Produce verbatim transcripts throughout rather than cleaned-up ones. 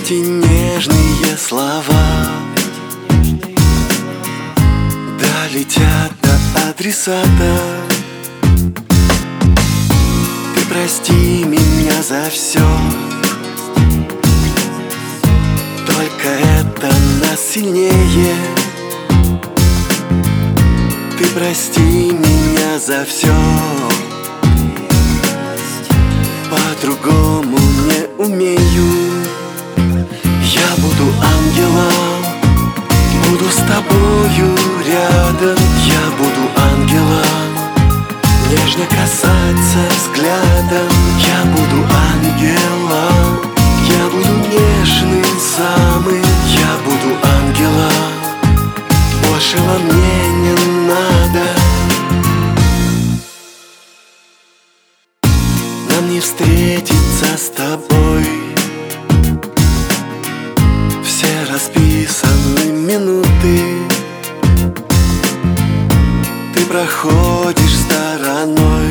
Эти нежные слова долетят до адресата. Ты прости меня за все, только это нас сильнее. Ты прости меня за все, по-другому не умею. Я буду ангелом, буду с тобою рядом. Я буду ангелом, нежно касаться взглядом. Я буду ангелом, я буду нежным самым. Я буду ангелом, большего мне не надо. Нам не встретиться с тобой, все расписаны минуты. Ты проходишь стороной,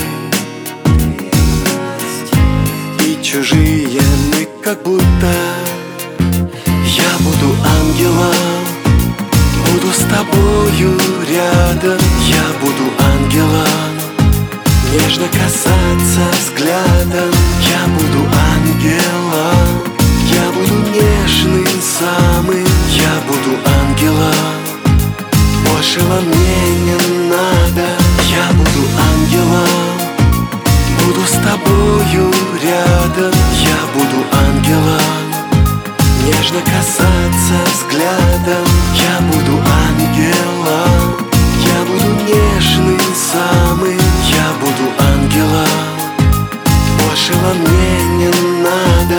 и чужие мы как будто. Я буду ангелом, буду с тобою рядом. Я буду ангелом, нежно касаться взглядом. Я буду ангелом, я буду нежным самым. Я буду ангелом, большего мне не надо. Я буду ангелом, буду с тобою рядом. Я буду ангелом, нежно касаться взглядом. Я буду ангелом, я буду нежным самым. Я буду ангелом, большего мне не надо.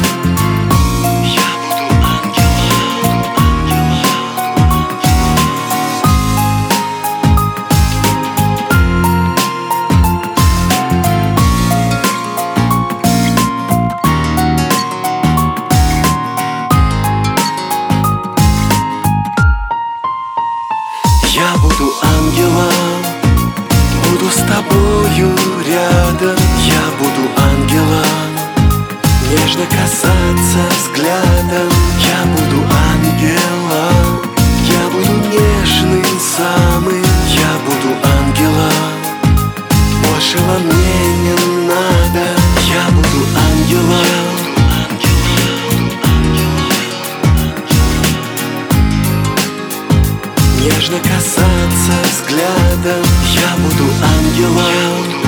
Я буду ангелом, буду с тобою рядом. Я буду ангелом, нежно касаться взглядом. Я буду ангелом, я буду нежным самым. Я буду ангелом, большего мне не надо. Я буду ангелом, нежно касаться взглядом. Я буду ангелом.